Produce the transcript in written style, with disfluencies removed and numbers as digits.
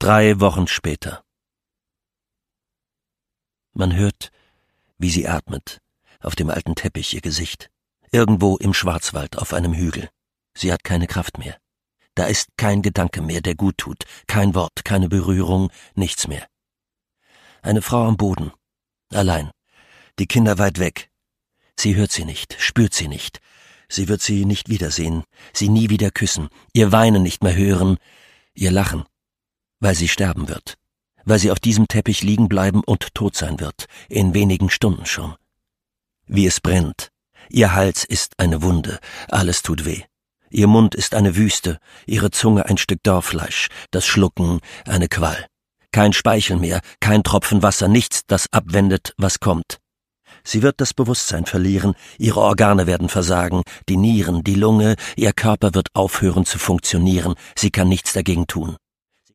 3 Wochen später. Man hört, wie sie atmet, auf dem alten Teppich ihr Gesicht, irgendwo im Schwarzwald auf einem Hügel. Sie hat keine Kraft mehr. Da ist kein Gedanke mehr, der gut tut, kein Wort, keine Berührung, nichts mehr. Eine Frau am Boden, allein, die Kinder weit weg. Sie hört sie nicht, spürt sie nicht. Sie wird sie nicht wiedersehen, sie nie wieder küssen, ihr Weinen nicht mehr hören, ihr Lachen, weil sie sterben wird, weil sie auf diesem Teppich liegen bleiben und tot sein wird, in wenigen Stunden schon. Wie es brennt, ihr Hals ist eine Wunde, alles tut weh. Ihr Mund ist eine Wüste, ihre Zunge ein Stück Dorffleisch, das Schlucken eine Qual. Kein Speichel mehr, kein Tropfen Wasser, nichts, das abwendet, was kommt. Sie wird das Bewusstsein verlieren, ihre Organe werden versagen, die Nieren, die Lunge, ihr Körper wird aufhören zu funktionieren, sie kann nichts dagegen tun.